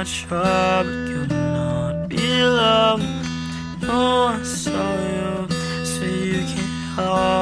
I try, but you'll not be loved. No, I saw you, so you can't hide.